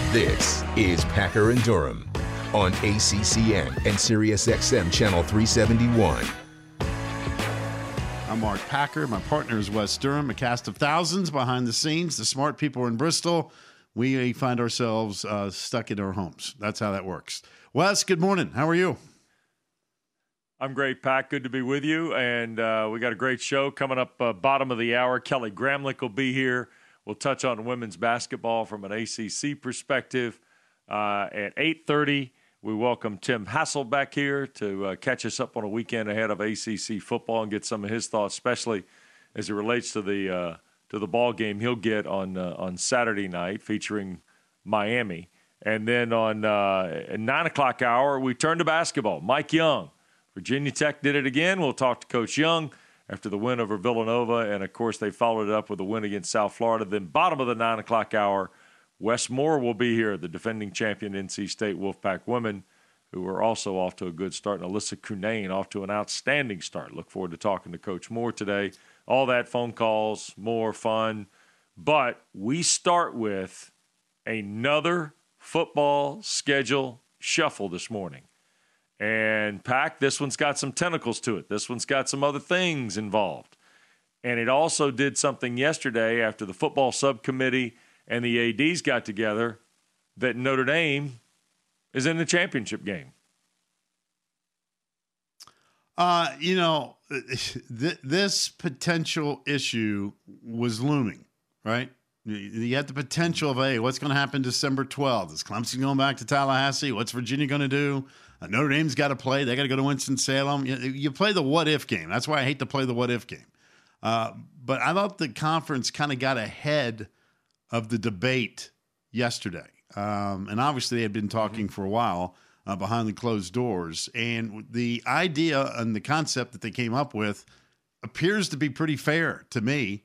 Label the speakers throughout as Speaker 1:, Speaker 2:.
Speaker 1: This is Packer and Durham on ACCN and SiriusXM Channel 371.
Speaker 2: I'm Mark Packer. My partner is Wes Durham, a cast of thousands behind the scenes. The smart people are in Bristol. We find ourselves stuck in our homes. That's how that works. Wes, good morning. How are you?
Speaker 3: I'm great, Pack. Good to be with you. And we got a great show coming up bottom of the hour. Kelly Gramlich will be here. We'll touch on women's basketball from an ACC perspective. At 8:30, we welcome Tim Hassel back here to catch us up on a weekend ahead of ACC football and get some of his thoughts, especially as it relates to the ball game he'll get on Saturday night featuring Miami. And then on 9 o'clock hour, we turn to basketball. Mike Young, Virginia Tech did it again. We'll talk to Coach Young after the win over Villanova, and, of course, they followed it up with a win against South Florida. Then bottom of the 9 o'clock hour, Wes Moore will be here, the defending champion NC State Wolfpack women, who are also off to a good start, and Alyssa Cunane off to an outstanding start. Look forward to talking to Coach Moore today. All that, phone calls, more fun. But we start with another football schedule shuffle this morning. And, Pack, this one's got some tentacles to it. This one's got some other things involved. And it also did something yesterday after the football subcommittee and the ADs got together that Notre Dame is in the championship game.
Speaker 2: This potential issue was looming, right? You had the potential of, hey, what's going to happen December 12th? Is Clemson going back to Tallahassee? What's Virginia going to do? Notre Dame's got to play. They got to go to Winston-Salem. You play the what-if game. That's why I hate to play the what-if game. But I thought the conference kind of got ahead of the debate yesterday. And obviously they had been talking for a while behind the closed doors. And the idea and the concept that they came up with appears to be pretty fair to me.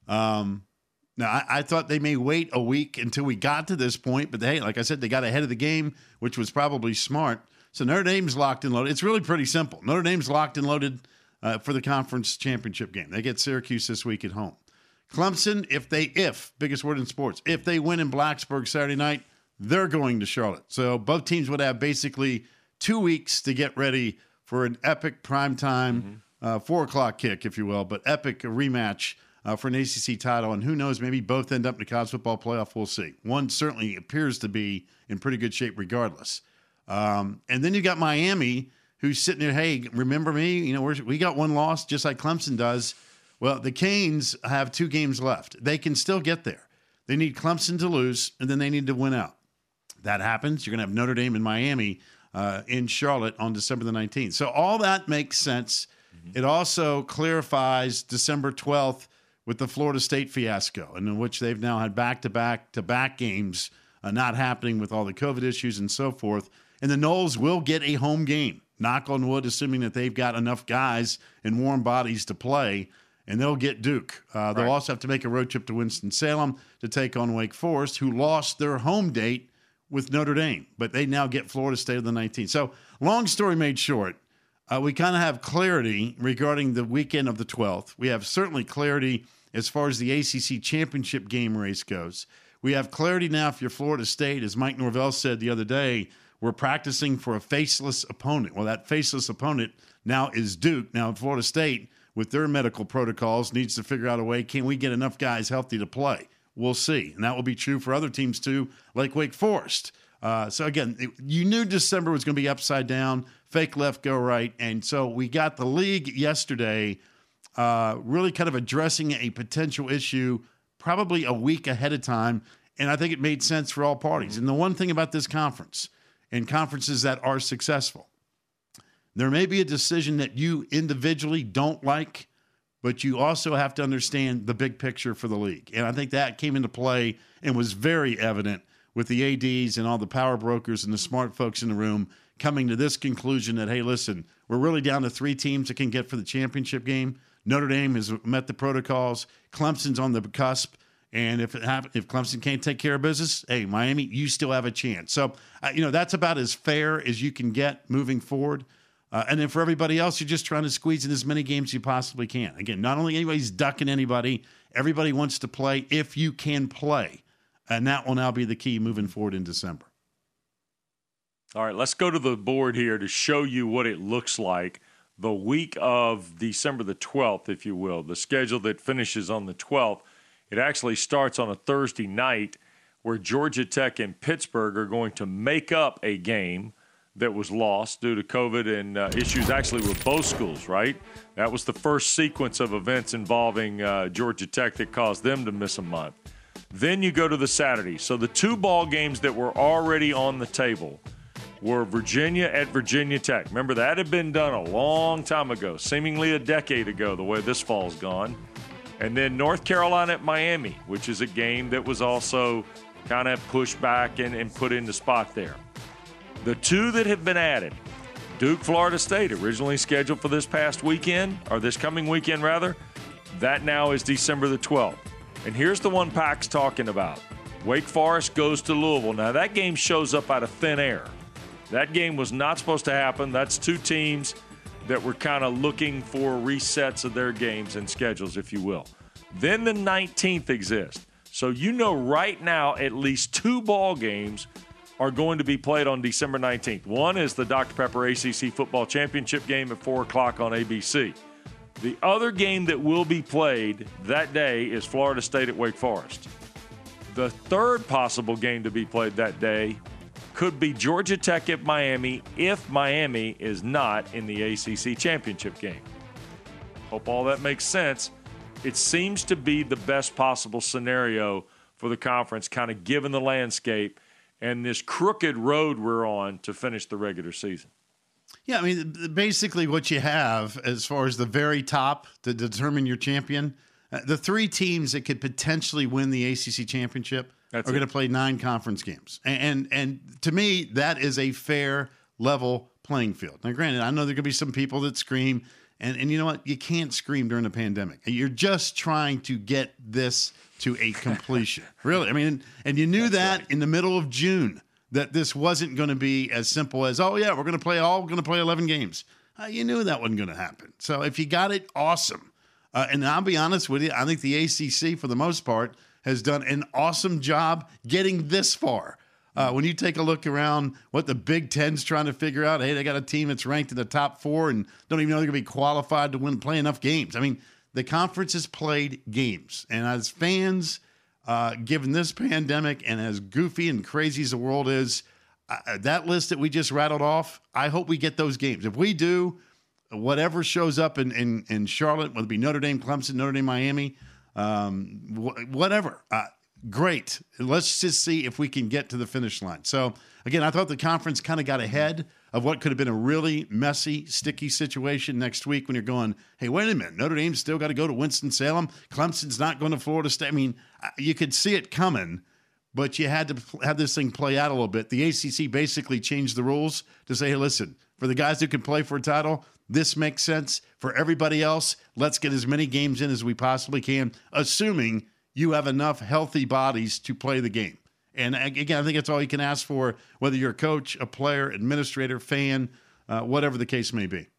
Speaker 2: Now, I thought they may wait a week until we got to this point, but hey, like I said, they got ahead of the game, which was probably smart. So Notre Dame's locked and loaded. It's really pretty simple. Notre Dame's locked and loaded for the conference championship game. They get Syracuse this week at home. Clemson, biggest word in sports, if they win in Blacksburg Saturday night, they're going to Charlotte. So both teams would have basically 2 weeks to get ready for an epic primetime 4 o'clock kick, if you will, but epic rematch for an ACC title. And who knows, maybe both end up in the college football playoff. We'll see. One certainly appears to be in pretty good shape regardless. And then you got Miami, who's sitting there, hey, remember me? We got one loss just like Clemson does. Well, the Canes have 2 games left. They can still get there. They need Clemson to lose, and then they need to win out. That happens. You're going to have Notre Dame and Miami in Charlotte on December the 19th. So all that makes sense. It also clarifies December 12th with the Florida State fiasco, in which they've now had back-to-back games not happening with all the COVID issues and so forth. And the Noles will get a home game, knock on wood, assuming that they've got enough guys and warm bodies to play, and they'll get Duke. They'll also have to make a road trip to Winston-Salem to take on Wake Forest, who lost their home date with Notre Dame, but they now get Florida State on the 19th. So long story made short, we kind of have clarity regarding the weekend of the 12th. We have certainly clarity as far as the ACC championship game race goes. We have clarity now if you're Florida State. As Mike Norvell said the other day, we're practicing for a faceless opponent. Well, that faceless opponent now is Duke. Now, Florida State, with their medical protocols, needs to figure out a way, can we get enough guys healthy to play? We'll see. And that will be true for other teams, too, like Wake Forest. So, again, you knew December was going to be upside down, fake left, go right. And so we got the league yesterday really kind of addressing a potential issue probably a week ahead of time, and I think it made sense for all parties. And the one thing about this conference and conferences that are successful, there may be a decision that you individually don't like, but you also have to understand the big picture for the league. And I think that came into play and was very evident with the ADs and all the power brokers and the smart folks in the room coming to this conclusion that, hey, listen, we're really down to 3 teams that can get for the championship game. Notre Dame has met the protocols. Clemson's on the cusp. And if Clemson can't take care of business, hey, Miami, you still have a chance. So, that's about as fair as you can get moving forward. And then for everybody else, you're just trying to squeeze in as many games as you possibly can. Again, not only anybody's ducking anybody, everybody wants to play if you can play. And that will now be the key moving forward in December.
Speaker 3: All right, let's go to the board here to show you what it looks like the week of December the 12th, if you will, the schedule that finishes on the 12th. It actually starts on a Thursday night where Georgia Tech and Pittsburgh are going to make up a game that was lost due to COVID and issues actually with both schools, right? That was the first sequence of events involving Georgia Tech that caused them to miss a month. Then you go to the Saturday. So the two ball games that were already on the table were Virginia at Virginia Tech. Remember, that had been done a long time ago, seemingly a decade ago, the way this fall's gone. And then North Carolina at Miami, which is a game that was also kind of pushed back and put in the spot there. The two that have been added, Duke, Florida State, originally scheduled for this past weekend, or this coming weekend rather, that now is December the 12th. And here's the one Pac's talking about. Wake Forest goes to Louisville. Now, that game shows up out of thin air. That game was not supposed to happen. That's two teams that were kind of looking for resets of their games and schedules, if you will. Then the 19th exists. So you know right now at least two ball games are going to be played on December 19th. One is the Dr. Pepper ACC Football Championship game at 4 o'clock on ABC. The other game that will be played that day is Florida State at Wake Forest. The third possible game to be played that day could be Georgia Tech at Miami if Miami is not in the ACC championship game. Hope all that makes sense. It seems to be the best possible scenario for the conference, kind of given the landscape and this crooked road we're on to finish the regular season.
Speaker 2: Yeah, I mean, basically what you have as far as the very top to determine your champion, the three teams that could potentially win the ACC championship are going to play 9 conference games. And to me, that is a fair, level playing field. Now, granted, I know there could be some people that scream, and you know what? You can't scream during a pandemic. You're just trying to get this to a completion. Really. I mean, and you knew that in the middle of June, that this wasn't going to be as simple as, oh, yeah, we're going to play 11 games. You knew that wasn't going to happen. So if you got it, awesome. And I'll be honest with you, I think the ACC, for the most part, has done an awesome job getting this far. When you take a look around what the Big Ten's trying to figure out, hey, they got a team that's ranked in the top 4 and don't even know they're going to be qualified to play enough games. I mean, the conference has played games. And as fans, given this pandemic and as goofy and crazy as the world is, that list that we just rattled off, I hope we get those games. If we do, whatever shows up in Charlotte, whether it be Notre Dame, Clemson, Notre Dame, Miami, whatever, great. Let's just see if we can get to the finish line. So, again, I thought the conference kind of got ahead of what could have been a really messy, sticky situation next week when you're going, hey, wait a minute, Notre Dame's still got to go to Winston-Salem. Clemson's not going to Florida State. I mean, you could see it coming, but you had to have this thing play out a little bit. The ACC basically changed the rules to say, hey, listen, for the guys who can play for a title, this makes sense. For everybody else, let's get as many games in as we possibly can, assuming you have enough healthy bodies to play the game. And again, I think that's all you can ask for, whether you're a coach, a player, administrator, fan, whatever the case may be.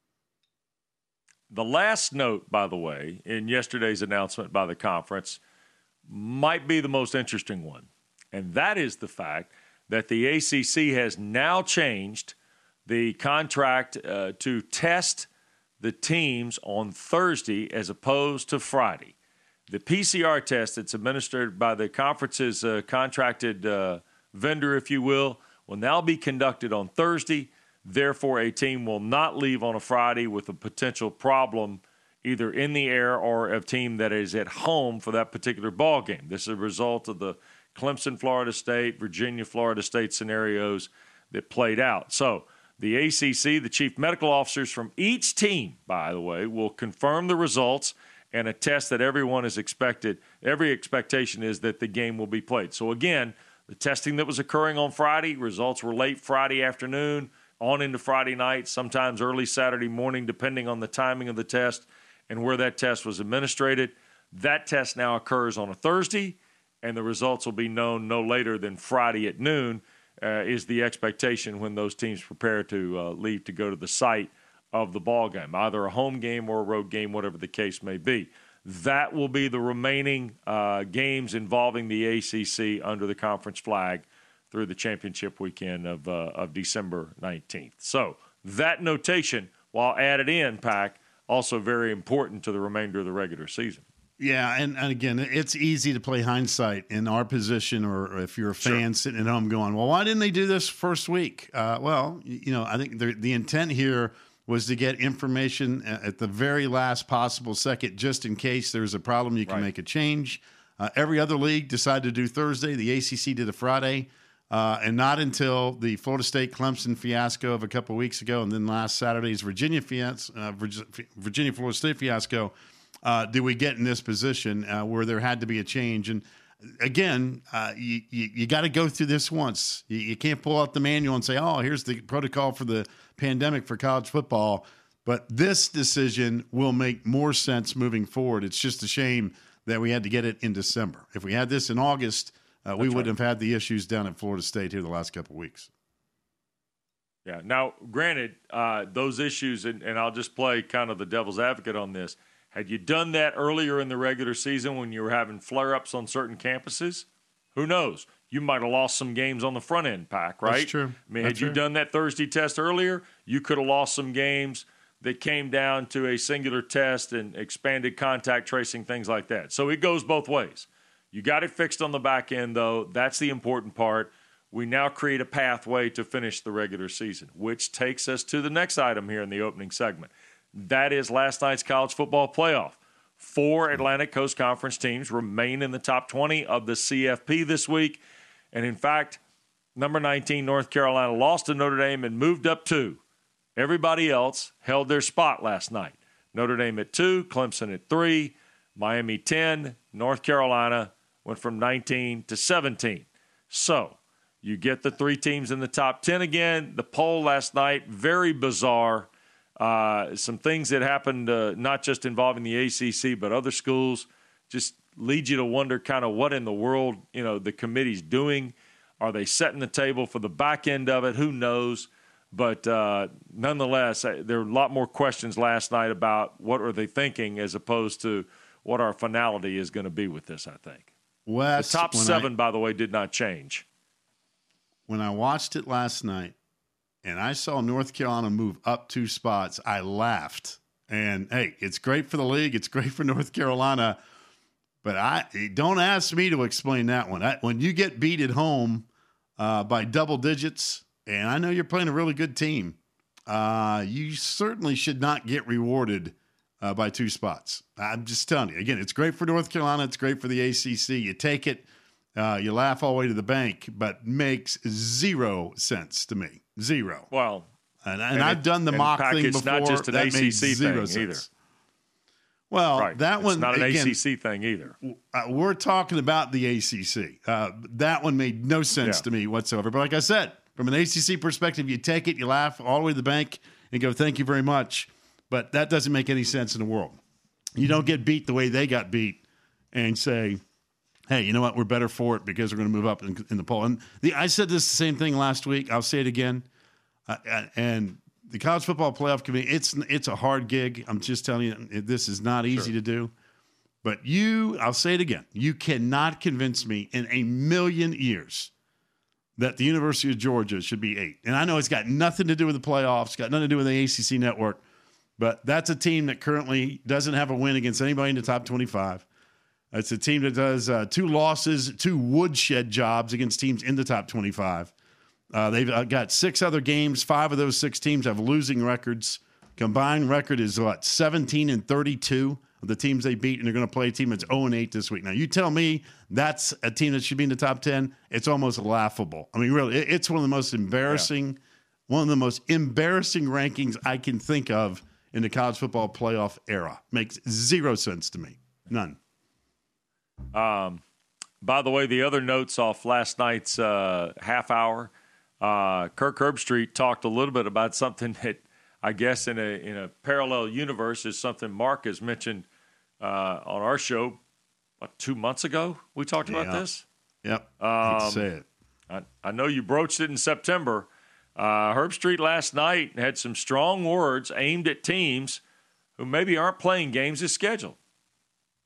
Speaker 3: The last note, by the way, in yesterday's announcement by the conference might be the most interesting one. And that is the fact that the ACC has now changed the contract to test the teams on Thursday as opposed to Friday. The PCR test that's administered by the conference's contracted vendor, if you will now be conducted on Thursday. Therefore, a team will not leave on a Friday with a potential problem either in the air or a team that is at home for that particular ball game. This is a result of the Clemson, Florida State, Virginia, Florida State scenarios that played out. So the ACC, the chief medical officers from each team, by the way, will confirm the results and attest that everyone is expected. Every expectation is that the game will be played. So again, the testing that was occurring on Friday, results were late Friday afternoon, on into Friday night, sometimes early Saturday morning, depending on the timing of the test and where that test was administered. That test now occurs on a Thursday, and the results will be known no later than Friday at noon, is the expectation when those teams prepare to leave to go to the site of the ball game, either a home game or a road game, whatever the case may be. That will be the remaining games involving the ACC under the conference flag through the championship weekend of December 19th. So that notation, while added in, Pack, also very important to the remainder of the regular season.
Speaker 2: Yeah, and again, it's easy to play hindsight in our position, or if you're a fan sitting at home going, well, why didn't they do this first week? Well, I think the intent here was to get information at the very last possible second, just in case there's a problem, you can make a change. Every other league decided to do Thursday. The ACC did a Friday, and not until the Florida State-Clemson fiasco of a couple of weeks ago, and then last Saturday's Virginia-Florida State fiasco, did we get in this position where there had to be a change. And again, you got to go through this once. You can't pull out the manual and say, oh, here's the protocol for the pandemic for college football. But this decision will make more sense moving forward. It's just a shame that we had to get it in December. If we had this in August, we wouldn't have had the issues down at Florida State here the last couple of weeks.
Speaker 3: Yeah. Now, granted, those issues, and I'll just play kind of the devil's advocate on this, had you done that earlier in the regular season when you were having flare-ups on certain campuses, who knows? You might have lost some games on the front end, Pack, right?
Speaker 2: That's true.
Speaker 3: I mean, had you done that Thursday test earlier, you could have lost some games that came down to a singular test and expanded contact tracing, things like that. So it goes both ways. You got it fixed on the back end, though. That's the important part. We now create a pathway to finish the regular season, which takes us to the next item here in the opening segment. That is last night's college football playoff. 4 Atlantic Coast Conference teams remain in the top 20 of the CFP this week. And in fact, number 19, North Carolina, lost to Notre Dame and moved up 2. Everybody else held their spot last night. Notre Dame at 2, Clemson at 3, Miami 10, North Carolina went from 19 to 17. So you get the 3 teams in the top 10 again. The poll last night, very bizarre. Some things that happened, not just involving the ACC, but other schools, just lead you to wonder kind of what in the world, the committee's doing. Are they setting the table for the back end of it? Who knows? But nonetheless, there were a lot more questions last night about what are they thinking as opposed to what our finality is going to be with this, I think.
Speaker 2: Wes,
Speaker 3: the top 7, by the way, did not change.
Speaker 2: When I watched it last night, and I saw North Carolina move up 2 spots, I laughed. And, hey, it's great for the league. It's great for North Carolina. But don't ask me to explain that one. When you get beat at home by double digits, and I know you're playing a really good team, you certainly should not get rewarded by 2 spots. I'm just telling you. Again, it's great for North Carolina. It's great for the ACC. You take it. You laugh all the way to the bank, but makes 0 sense to me. 0.
Speaker 3: Well,
Speaker 2: and I've done the mock thing before.
Speaker 3: It's not just an ACC thing either.
Speaker 2: Well,
Speaker 3: right.
Speaker 2: That one,
Speaker 3: it's not an
Speaker 2: again,
Speaker 3: ACC thing either.
Speaker 2: We're talking about the ACC. That one made no sense to me whatsoever. But like I said, from an ACC perspective, you take it, you laugh all the way to the bank, and go, thank you very much. But that doesn't make any sense in the world. You don't get beat the way they got beat and say, hey, you know what? We're better for it because we're going to move up in the poll. And I said the same thing last week. I'll say it again. And the college football playoff committee, it's a hard gig. I'm just telling you, this is not easy to do. But I'll say it again. You cannot convince me in a million years that the University of Georgia should be 8. And I know it's got nothing to do with the playoffs, got nothing to do with the ACC network, but that's a team that currently doesn't have a win against anybody in the top 25. It's a team that does 2 losses, 2 woodshed jobs against teams in the top 25. They've got 6 other games. 5 of those 6 teams have losing records. Combined record is 17-32 of the teams they beat, and they're going to play a team that's 0-8 this week. Now, you tell me that's a team that should be in the top 10. It's almost laughable. I mean, really, it's one of the most embarrassing, rankings I can think of in the college football playoff era. Makes 0 sense to me. None.
Speaker 3: By the way, the other notes off last night's half hour, Kirk Herbstreit talked a little bit about something that I guess in a parallel universe is something Mark has mentioned on our show 2 months ago. We talked about this.
Speaker 2: Yep. I hate to say it.
Speaker 3: I know you broached it in September. Herbstreit last night had some strong words aimed at teams who maybe aren't playing games as scheduled.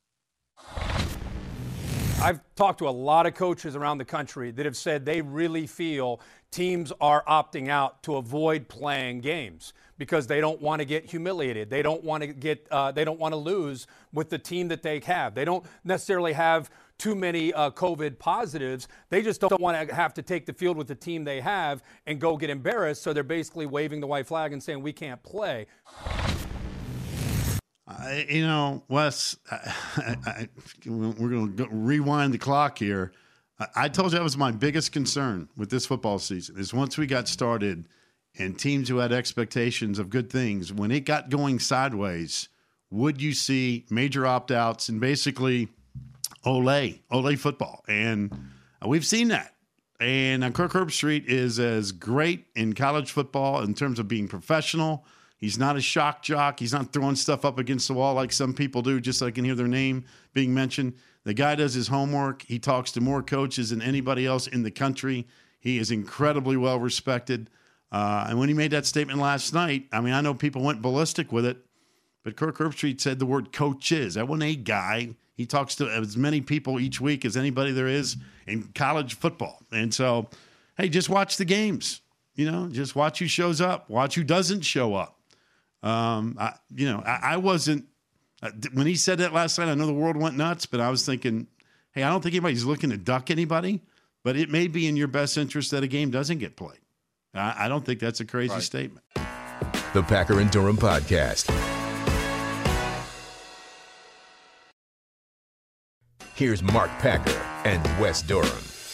Speaker 4: I've talked to a lot of coaches around the country that have said they really feel teams are opting out to avoid playing games because they don't want to get humiliated. They don't want to lose with the team that they have. They don't necessarily have too many COVID positives. They just don't want to have to take the field with the team they have and go get embarrassed. So they're basically waving the white flag and saying we can't play.
Speaker 2: Wes, we're going to rewind the clock here. I told you that was my biggest concern with this football season is once we got started and teams who had expectations of good things, when it got going sideways, would you see major opt-outs and basically ole football? And we've seen that. And Kirk Herbstreit is as great in college football in terms of being professional. He's not a shock jock. He's not throwing stuff up against the wall like some people do just so I can hear their name being mentioned. The guy does his homework. He talks to more coaches than anybody else in the country. He is incredibly well respected. And when he made that statement last night, I mean, I know people went ballistic with it, but Kirk Herbstreit said the word coaches. That wasn't a guy. He talks to as many people each week as anybody there is in college football. And so, hey, just watch the games. Just watch who shows up. Watch who doesn't show up. I wasn't when he said that last night, I know the world went nuts, but I was thinking, hey, I don't think anybody's looking to duck anybody, but it may be in your best interest that a game doesn't get played. I don't think that's a crazy statement.
Speaker 1: The Packer and Durham Podcast. Here's Mark Packer and Wes Durham.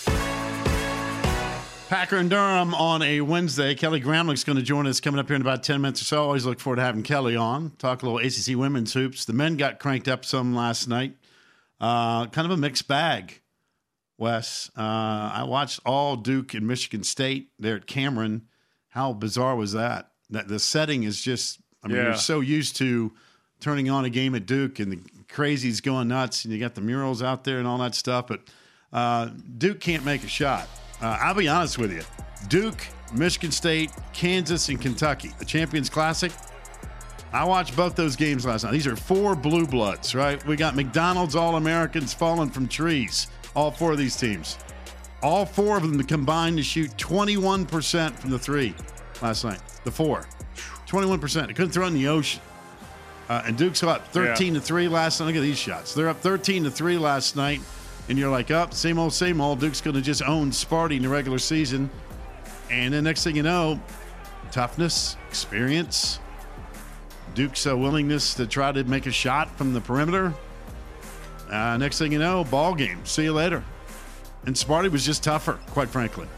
Speaker 2: Packer and Durham on a Wednesday. Kelly Gramlich's going to join us coming up here in about 10 minutes or so. Always look forward to having Kelly on. Talk a little ACC women's hoops. The men got cranked up some last night. Kind of a mixed bag, Wes. I watched all Duke and Michigan State there at Cameron. How bizarre was that? That the setting is just, you're so used to turning on a game at Duke and the crazies going nuts and you got the murals out there and all that stuff. But Duke can't make a shot. I'll be honest with you. Duke, Michigan State, Kansas, and Kentucky, the Champions Classic. I watched both those games last night. These are 4 blue bloods, right? We got McDonald's All-Americans falling from trees, all 4 of these teams. All 4 of them combined to shoot 21% from the 3 last night. The 4. 21%. They couldn't throw it in the ocean. And Duke's up 13-3 last night. Look at these shots. They're up 13-3 last night. And you're like, same old, same old. Duke's going to just own Sparty in the regular season. And then next thing you know, toughness, experience, Duke's willingness to try to make a shot from the perimeter. Next thing you know, ball game. See you later. And Sparty was just tougher, quite frankly.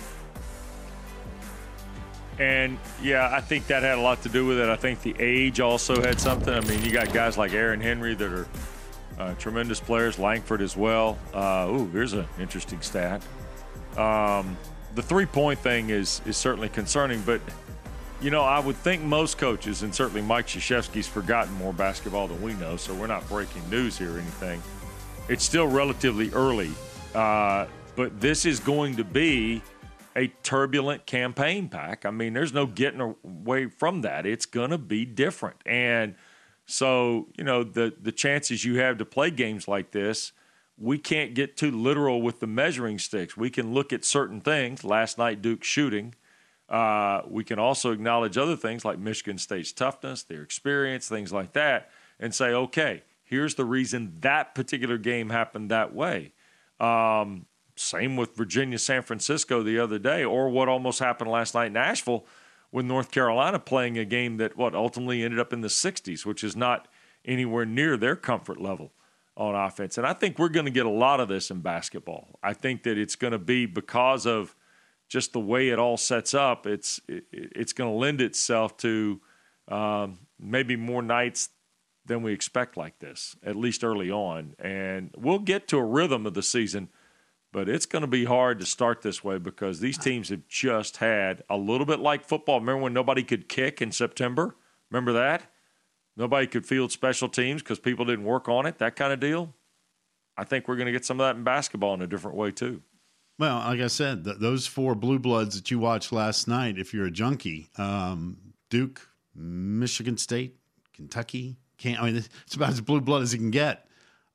Speaker 3: And, I think that had a lot to do with it. I think the age also had something. I mean, you got guys like Aaron Henry that are tremendous players, Langford as well. Here's an interesting stat. The three-point thing is certainly concerning, but, I would think most coaches, and certainly Mike Krzyzewski's forgotten more basketball than we know, so we're not breaking news here or anything. It's still relatively early, but this is going to be a turbulent campaign, Pack. I mean, there's no getting away from that. It's going to be different. And so, the chances you have to play games like this, we can't get too literal with the measuring sticks. We can look at certain things. Last night, Duke shooting. We can also acknowledge other things like Michigan State's toughness, their experience, things like that, and say, okay, here's the reason that particular game happened that way. Same with Virginia, San Francisco the other day, or what almost happened last night in Nashville with North Carolina playing a game that ultimately ended up in the 60s, which is not anywhere near their comfort level on offense. And I think we're going to get a lot of this in basketball. I think that it's going to be because of just the way it all sets up. It's going to lend itself to maybe more nights than we expect like this, at least early on. And we'll get to a rhythm of the season, but it's going to be hard to start this way because these teams have just had a little bit like football. Remember when nobody could kick in September? Remember that? Nobody could field special teams because people didn't work on it, that kind of deal. I think we're going to get some of that in basketball in a different way too.
Speaker 2: Well, like I said, those 4 blue bloods that you watched last night, if you're a junkie, Duke, Michigan State, Kentucky, it's about as blue blood as you can get.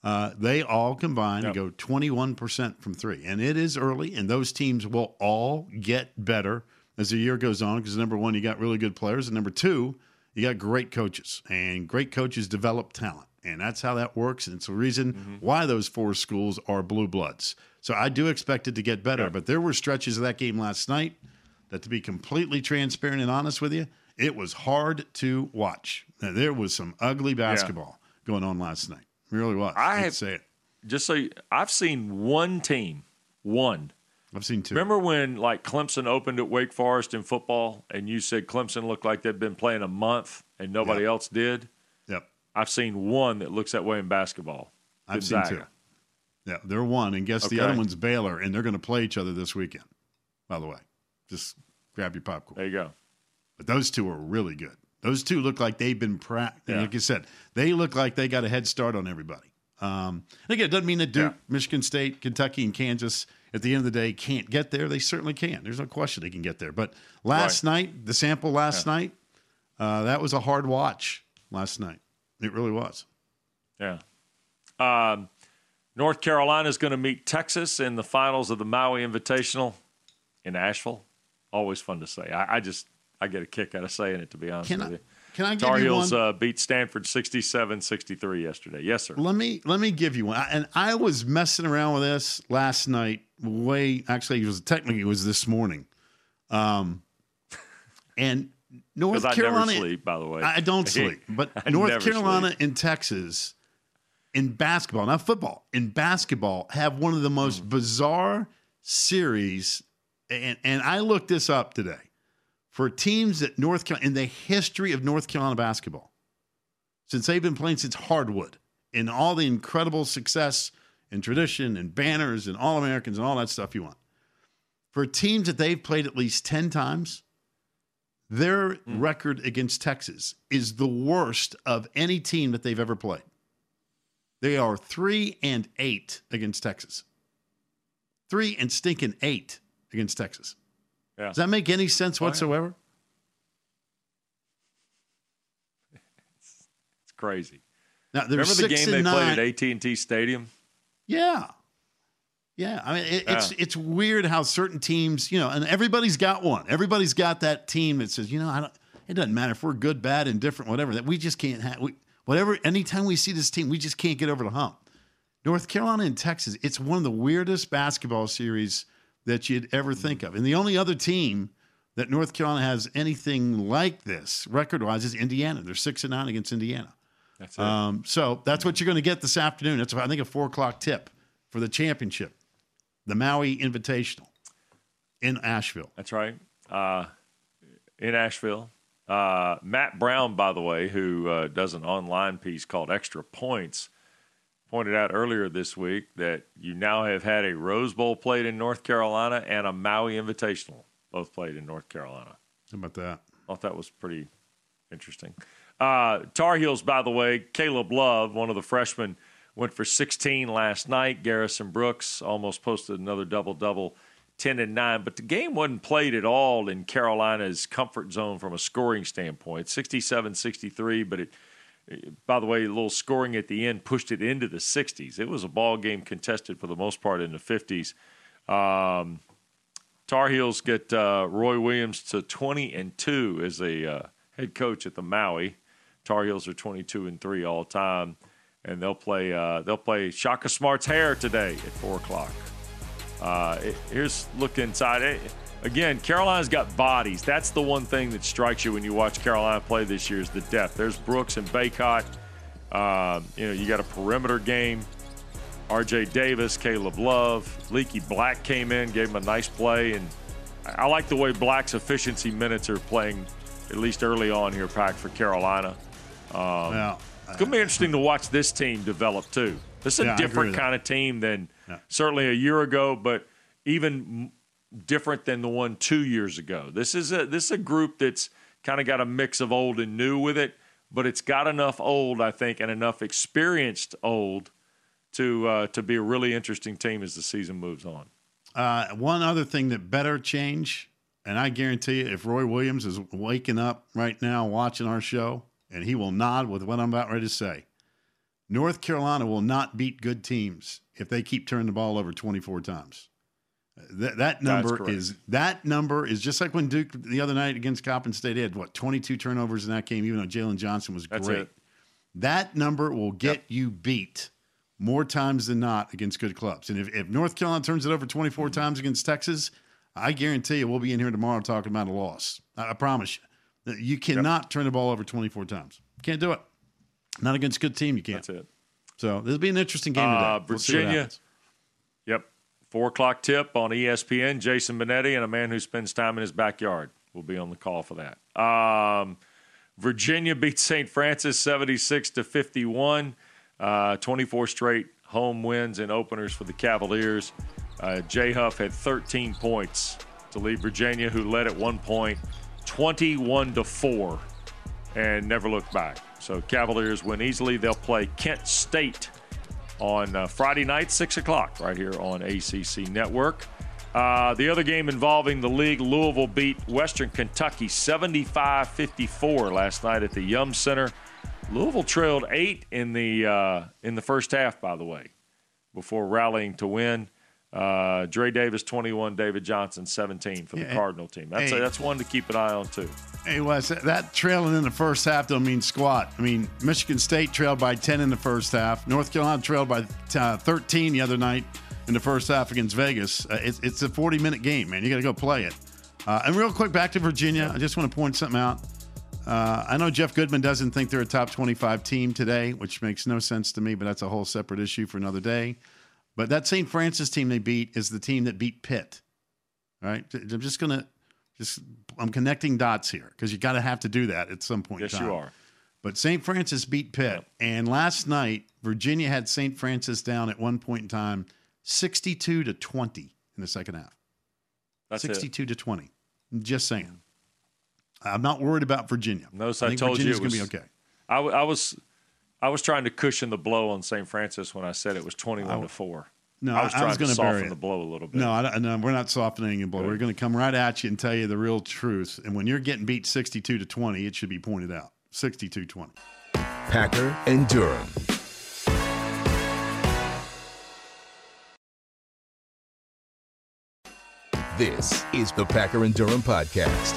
Speaker 2: They all combine to go 21% from three. And it is early, and those teams will all get better as the year goes on because, number one, you got really good players, and number two, you got great coaches. And great coaches develop talent. And that's how that works. And it's the reason why those four schools are blue bloods. So I do expect it to get better. But there were stretches of that game last night that, to be completely transparent and honest with you, it was hard to watch. Now, there was some ugly basketball going on last night. It really was. I'd say it.
Speaker 3: Just so I've seen one team, one.
Speaker 2: I've seen two.
Speaker 3: Remember when like Clemson opened at Wake Forest in football and you said Clemson looked like they'd been playing a month and nobody else did?
Speaker 2: Yep.
Speaker 3: I've seen one that looks that way in basketball.
Speaker 2: I've seen two. Yeah, they're one. And guess the other one's Baylor, and they're going to play each other this weekend, by the way. Just grab your popcorn.
Speaker 3: There you go.
Speaker 2: But those two are really good. Those two look like they've been like you said, they look like they got a head start on everybody. Again, it doesn't mean that Duke, Michigan State, Kentucky, and Kansas at the end of the day can't get there. They certainly can. There's no question they can get there. But last night, the sample last night, that was a hard watch last night. It really was.
Speaker 3: Yeah. North Carolina is going to meet Texas in the finals of the Maui Invitational in Asheville. Always fun to say. I get a kick out of saying it, to be honest with you.
Speaker 2: Can I give
Speaker 3: Tar
Speaker 2: you
Speaker 3: Heels
Speaker 2: one?
Speaker 3: Beat Stanford 67-63 yesterday. Yes, sir.
Speaker 2: Let me give you one. And I was messing around with this last night. Actually, it was this morning. And North Carolina.
Speaker 3: I never sleep, by the way.
Speaker 2: I don't sleep. But North Carolina and Texas in basketball, not football, in basketball have one of the most bizarre series. And I looked this up today. For teams that North Carolina, in the history of North Carolina basketball, since they've been playing since Hardwood, in all the incredible success and tradition and banners and All-Americans and all that stuff you want, for teams that they've played at least 10 times, their record against Texas is the worst of any team that they've ever played. They are 3-8 against Texas. 3-8 against Texas. Yeah. Does that make any sense whatsoever?
Speaker 3: It's crazy.
Speaker 2: Now,
Speaker 3: remember the game they played at AT&T Stadium?
Speaker 2: Yeah. Yeah. I mean, it's weird how certain teams, and everybody's got one. Everybody's got that team that says, it doesn't matter if we're good, bad, indifferent, whatever, that we just can't have. Anytime we see this team, we just can't get over the hump. North Carolina and Texas, it's one of the weirdest basketball series that you'd ever think of. And the only other team that North Carolina has anything like this record-wise is Indiana. They're 6-9 against Indiana.
Speaker 3: That's it.
Speaker 2: So that's what you're going to get this afternoon. That's, I think, a 4:00 tip for the championship, the Maui Invitational in Asheville.
Speaker 3: That's right. In Asheville. Matt Brown, by the way, who does an online piece called Extra Points, pointed out earlier this week that you now have had a Rose Bowl played in North Carolina and a Maui Invitational both played in North Carolina.
Speaker 2: How about that?
Speaker 3: I thought that was pretty interesting. Tar Heels, by the way, Caleb Love, one of the freshmen, went for 16 last night. Garrison Brooks almost posted another double-double, 10-9. But the game wasn't played at all in Carolina's comfort zone from a scoring standpoint. 67-63, but by the way, a little scoring at the end pushed it into the 60s. It was a ball game contested for the most part in the 50s. Tar Heels get Roy Williams to 20-2 as a head coach at the Maui. Tar Heels are 22-3 all time, and they'll play Shaka Smart's Hair today at 4:00. Here's look inside. Again, Carolina's got bodies. That's the one thing that strikes you when you watch Carolina play this year is the depth. There's Brooks and Baycott. You got a perimeter game. R.J. Davis, Caleb Love, Leaky Black came in, gave him a nice play, and I like the way Black's efficiency minutes are playing, at least early on here, Pack, for Carolina. It's going to be interesting to watch this team develop too. This is a different kind of team than certainly a year ago, but even different than the one 2 years ago. This is a group that's kind of got a mix of old and new with it, but it's got enough old, I think, and enough experienced old to be a really interesting team as the season moves on.
Speaker 2: One other thing that better change, and I guarantee you, if Roy Williams is waking up right now watching our show, and he will nod with what I'm about ready to say, North Carolina will not beat good teams if they keep turning the ball over 24 times. That number is just like when Duke the other night against Coppin State had 22 turnovers in that game, even though Jalen Johnson was great. That number will get you beat more times than not against good clubs. And if North Carolina turns it over 24 times against Texas, I guarantee you we'll be in here tomorrow talking about a loss. I promise you. You cannot turn the ball over 24 times. Can't do it. Not against a good team, you can't.
Speaker 3: That's it.
Speaker 2: So this will be an interesting game today.
Speaker 3: Virginia. 4 o'clock tip on ESPN. Jason Benetti and a man who spends time in his backyard will be on the call for that. Virginia beat St. Francis 76-51. 24 straight home wins and openers for the Cavaliers. Jay Huff had 13 points to lead Virginia, who led at one point 21-4 and never looked back. So Cavaliers win easily. They'll play Kent State on Friday night, 6 o'clock, right here on ACC Network. The other game involving the league, Louisville beat Western Kentucky 75-54 last night at the Yum Center. Louisville trailed 8 in the first half, by the way, before rallying to win. Dre Davis, 21, David Johnson, 17 for the Cardinal team. That's one to keep an eye on, too.
Speaker 2: Hey, Wes, that trailing in the first half don't mean squat. I mean, Michigan State trailed by 10 in the first half. North Carolina trailed by 13 the other night in the first half against Vegas. It's a 40-minute game, man. You got to go play it. And real quick, back to Virginia. I just want to point something out. I know Jeff Goodman doesn't think they're a top 25 team today, which makes no sense to me, but that's a whole separate issue for another day. But that St. Francis team they beat is the team that beat Pitt. All right? I'm connecting dots here because you got to have to do that at some point in time.
Speaker 3: Yes, you are.
Speaker 2: But St. Francis beat Pitt. And last night, Virginia had St. Francis down at one point in time 62-20 in the second half.
Speaker 3: That's
Speaker 2: 62-20. I'm just saying. I'm not worried about Virginia.
Speaker 3: Notice
Speaker 2: I think
Speaker 3: told
Speaker 2: Virginia's
Speaker 3: you it was
Speaker 2: going to be okay.
Speaker 3: I was trying to cushion the blow on St. Francis when I said it was 21-4.
Speaker 2: No,
Speaker 3: I was trying
Speaker 2: going
Speaker 3: to
Speaker 2: bury
Speaker 3: soften
Speaker 2: it.
Speaker 3: the blow a little bit.
Speaker 2: No, we're not softening the blow. We're going to come right at you and tell you the real truth. And when you're getting beat 62-20, it should be pointed out. 62-20.
Speaker 1: Packer and Durham. This is the Packer and Durham podcast.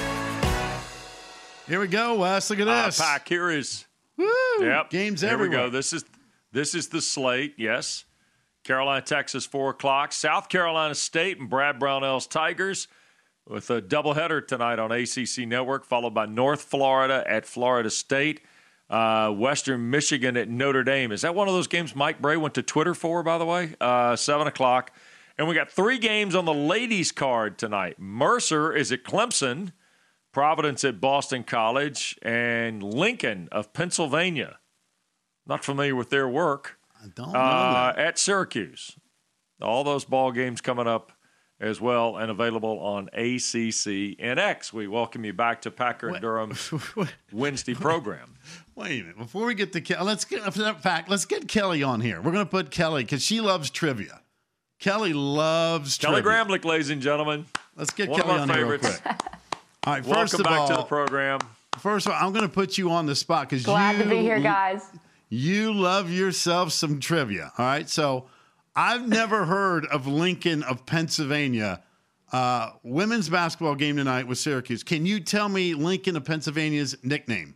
Speaker 2: Here we go, Wes. Look at this.
Speaker 3: Pack, here is.
Speaker 2: Woo!
Speaker 3: Yep.
Speaker 2: Games
Speaker 3: here
Speaker 2: everywhere.
Speaker 3: We go. This is the slate, yes. Carolina, Texas, 4 o'clock. South Carolina State and Brad Brownell's Tigers with a doubleheader tonight on ACC Network, followed by North Florida at Florida State. Western Michigan at Notre Dame. Is that one of those games Mike Bray went to Twitter for, by the way? 7 o'clock. And we got 3 games on the ladies' card tonight. Mercer is at Clemson, Providence at Boston College, and Lincoln of Pennsylvania. Not familiar with their work.
Speaker 2: I don't know that.
Speaker 3: At Syracuse. All those ball games coming up as well and available on ACC NX. We welcome you back to Packer and Durham Wednesday program.
Speaker 2: Wait a minute. Before we get to Kelly, let's get Kelly on here. We're going to put Kelly because she loves trivia. Kelly loves
Speaker 3: Kelly
Speaker 2: trivia.
Speaker 3: Gramlich, ladies and gentlemen.
Speaker 2: Let's get
Speaker 3: One
Speaker 2: Kelly
Speaker 3: of
Speaker 2: on
Speaker 3: our
Speaker 2: here real
Speaker 3: favorites.
Speaker 2: quick. All right,
Speaker 3: Welcome back to the program.
Speaker 2: First of all, I'm going to put you on the spot because
Speaker 5: Glad to be here, guys.
Speaker 2: You love yourself some trivia. All right, so I've never heard of Lincoln of Pennsylvania. Women's basketball game tonight with Syracuse. Can you tell me Lincoln of Pennsylvania's nickname?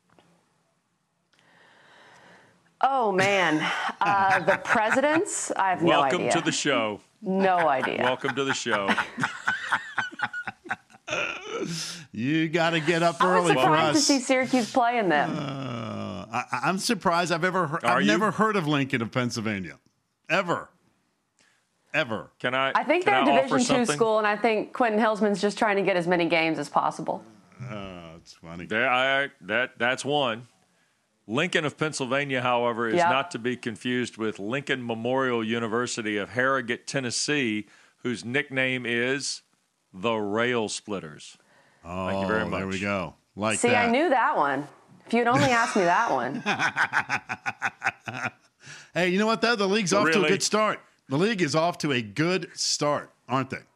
Speaker 5: Oh, man. The presidents? I have no idea.
Speaker 3: Welcome to the show.
Speaker 5: No idea.
Speaker 3: Welcome to the show.
Speaker 2: You got to get up
Speaker 5: I was
Speaker 2: early for
Speaker 5: surprised to
Speaker 2: us.
Speaker 5: see Syracuse playing them.
Speaker 2: I'm surprised I've never heard of Lincoln of Pennsylvania. Ever.
Speaker 5: I think they're a Division II school, and I think Quentin Hillsman's just trying to get as many games as possible.
Speaker 2: It's funny.
Speaker 3: That's one. Lincoln of Pennsylvania, however, is not to be confused with Lincoln Memorial University of Harrogate, Tennessee, whose nickname is the Rail Splitters.
Speaker 2: Oh,
Speaker 3: thank you very much.
Speaker 2: There we go.
Speaker 5: See, I knew that one. If you'd only asked me that one.
Speaker 2: Hey, you know what, though? The league's off to a good start. The league is off to a good start, aren't they?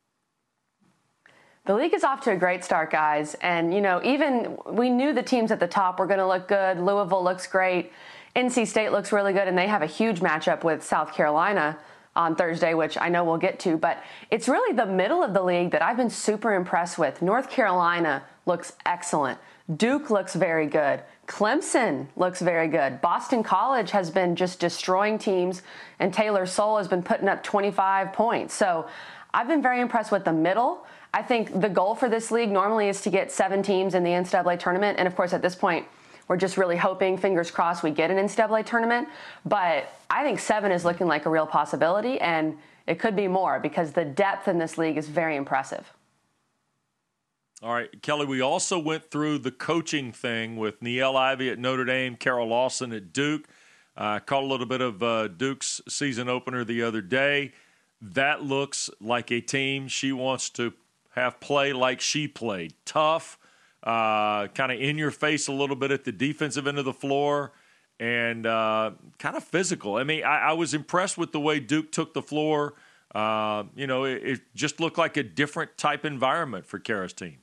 Speaker 5: The league is off to a great start, guys. And, even we knew the teams at the top were going to look good. Louisville looks great. NC State looks really good, and they have a huge matchup with South Carolina on Thursday, which I know we'll get to. But it's really the middle of the league that I've been super impressed with. North Carolina looks excellent. Duke looks very good. Clemson looks very good. Boston College has been just destroying teams, and Taylor Soule has been putting up 25 points. So I've been very impressed with the middle. I think the goal for this league normally is to get 7 teams in the NCAA tournament. And of course, at this point, we're just really hoping, fingers crossed, we get an NCAA tournament. But I think 7 is looking like a real possibility, and it could be more because the depth in this league is very impressive.
Speaker 3: All right, Kelly, we also went through the coaching thing with Niele Ivey at Notre Dame, Carol Lawson at Duke. Caught a little bit of Duke's season opener the other day. That looks like a team she wants to have play like she played. Tough, kind of in your face a little bit at the defensive end of the floor, and kind of physical. I mean, I was impressed with the way Duke took the floor. It just looked like a different type environment for Kara's team.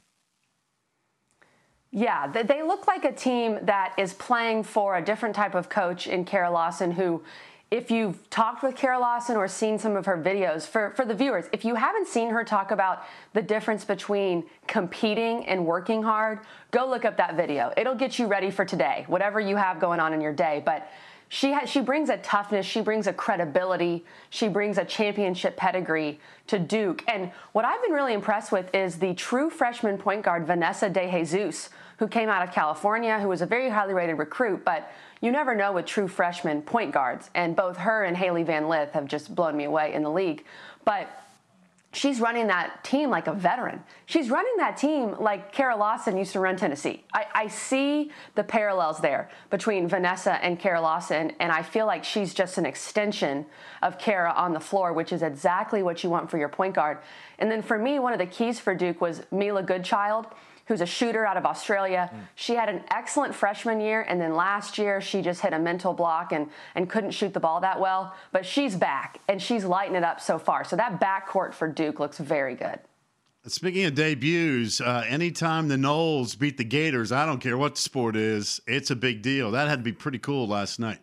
Speaker 5: Yeah, they look like a team that is playing for a different type of coach in Kara Lawson, who, if you've talked with Kara Lawson or seen some of her videos, for the viewers, if you haven't seen her talk about the difference between competing and working hard, go look up that video. It'll get you ready for today, whatever you have going on in your day. But she brings a toughness, she brings a credibility, she brings a championship pedigree to Duke. And what I've been really impressed with is the true freshman point guard, Vanessa De Jesus, who came out of California, who was a very highly rated recruit. But you never know with true freshman point guards. And both her and Haley Van Lith have just blown me away in the league. But she's running that team like a veteran. She's running that team like Kara Lawson used to run Tennessee. I see the parallels there between Vanessa and Kara Lawson, and I feel like she's just an extension of Kara on the floor, which is exactly what you want for your point guard. And then for me, one of the keys for Duke was Mila Goodchild, who's a shooter out of Australia. She had an excellent freshman year, and then last year she just hit a mental block and couldn't shoot the ball that well. But she's back, and she's lighting it up so far. So that backcourt for Duke looks very good.
Speaker 2: Speaking of debuts, anytime the Noles beat the Gators, I don't care what the sport is, it's a big deal. That had to be pretty cool last night.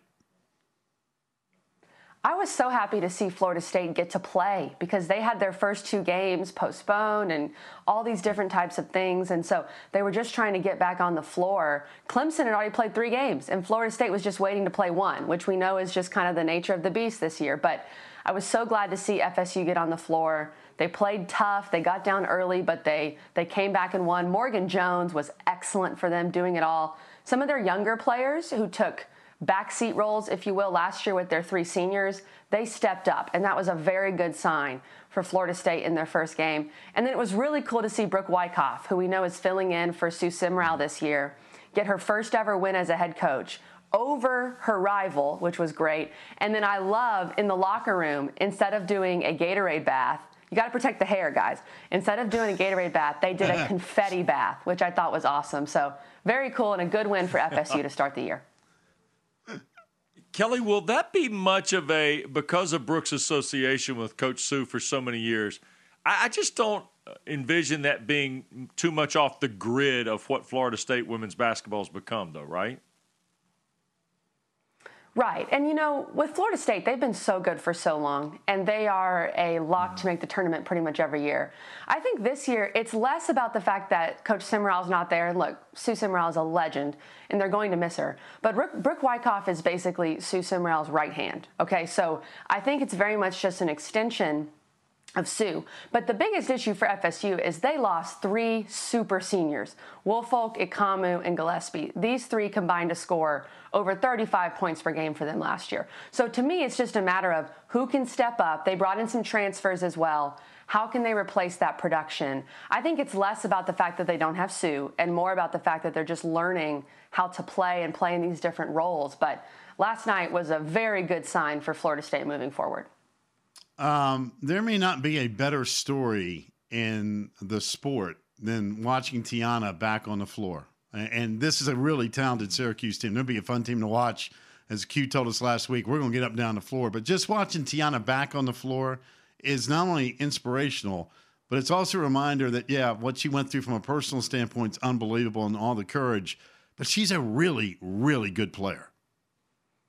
Speaker 5: I was so happy to see Florida State get to play because they had their first 2 games postponed and all these different types of things. And so they were just trying to get back on the floor. Clemson had already played 3 games, and Florida State was just waiting to play 1, which we know is just kind of the nature of the beast this year. But I was so glad to see FSU get on the floor. They played tough. They got down early, but they came back and won. Morgan Jones was excellent for them doing it all. Some of their younger players who took backseat roles, if you will, last year with their 3 seniors, they stepped up, and that was a very good sign for Florida State in their first game. And then it was really cool to see Brooke Wyckoff, who we know is filling in for Sue Simrau this year, get her first ever win as a head coach over her rival, which was great. And then I love in the locker room, instead of doing a Gatorade bath, you got to protect the hair, guys. Instead of doing a Gatorade bath, they did a confetti bath, which I thought was awesome. So very cool and a good win for FSU to start the year.
Speaker 3: Kelly, will that be much of because of Brooks' association with Coach Sue for so many years, I just don't envision that being too much off the grid of what Florida State women's basketball has become, though, right?
Speaker 5: Right. And, with Florida State, they've been so good for so long, and they are a lock to make the tournament pretty much every year. I think this year it's less about the fact that Coach Simrau is not there. And look, Sue Simrau is a legend, and they're going to miss her. But Brooke Wyckoff is basically Sue Simrau's right hand. Okay, so I think it's very much just an extension of Sue. But the biggest issue for FSU is they lost 3 super seniors, Woolfolk, Ikamu, and Gillespie. These 3 combined to score over 35 points per game for them last year. So to me, it's just a matter of who can step up. They brought in some transfers as well. How can they replace that production? I think it's less about the fact that they don't have Sue and more about the fact that they're just learning how to play and play in these different roles. But last night was a very good sign for Florida State moving forward.
Speaker 2: There may not be a better story in the sport than watching Tiana back on the floor. And this is a really talented Syracuse team. It'll be a fun team to watch. As Q told us last week, we're going to get up and down the floor. But just watching Tiana back on the floor is not only inspirational, but it's also a reminder that, what she went through from a personal standpoint is unbelievable and all the courage. But she's a really, really good player.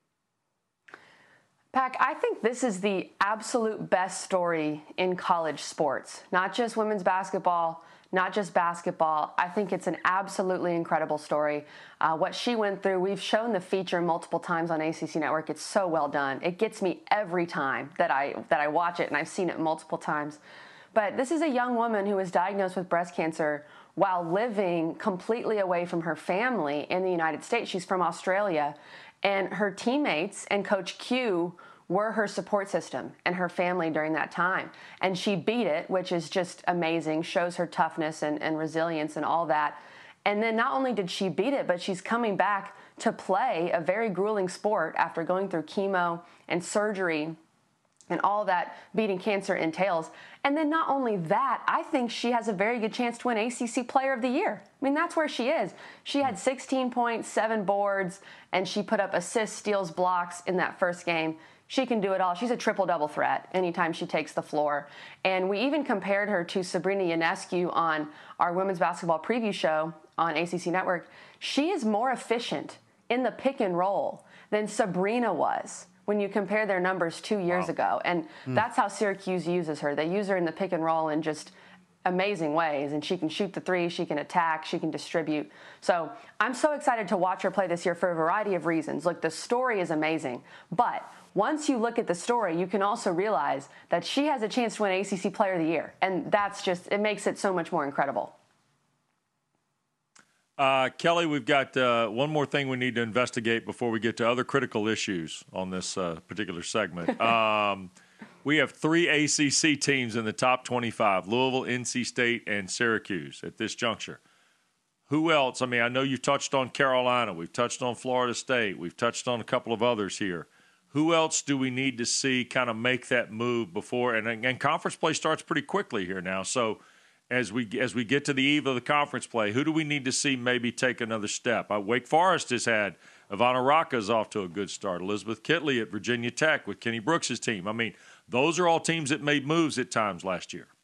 Speaker 5: Pack, I think this is the absolute best story in college sports, not just women's basketball, not just basketball. I think it's an absolutely incredible story. What she went through, we've shown the feature multiple times on ACC Network. It's so well done. It gets me every time that I watch it, and I've seen it multiple times. But this is a young woman who was diagnosed with breast cancer while living completely away from her family in the United States. She's from Australia, and her teammates and Coach Q were her support system and her family during that time. And she beat it, which is just amazing, shows her toughness and resilience and all that. And then not only did she beat it, but she's coming back to play a very grueling sport after going through chemo and surgery and all that beating cancer entails. And then not only that, I think she has a very good chance to win ACC Player of the Year. I mean, that's where she is. She had 16 points, 7 boards, and she put up assists, steals, blocks in that first game. She can do it all. She's a triple-double threat anytime she takes the floor. And we even compared her to Sabrina Ionescu on our women's basketball preview show on ACC Network. She is more efficient in the pick and roll than Sabrina was when you compare their numbers 2 years ago. And that's how Syracuse uses her. They use her in the pick and roll in just amazing ways. And she can shoot the three, she can attack, she can distribute. So I'm so excited to watch her play this year for a variety of reasons. Look, the story is amazing. But once you look at the story, you can also realize that she has a chance to win ACC Player of the Year. And that's just, it makes it so much more incredible.
Speaker 3: Kelly, we've got one more thing we need to investigate before we get to other critical issues on this particular segment. We have 3 ACC teams in the top 25, Louisville, NC State, and Syracuse at this juncture. Who else? I mean, I know you've touched on Carolina. We've touched on Florida State. We've touched on a couple of others here. Who else do we need to see kind of make that move before? And conference play starts pretty quickly here now. So as we get to the eve of the conference play, who do we need to see maybe take another step? Wake Forest has had Ivana Raka's off to a good start. Elizabeth Kitley at Virginia Tech with Kenny Brooks' team. I mean, those are all teams that made moves at times last year.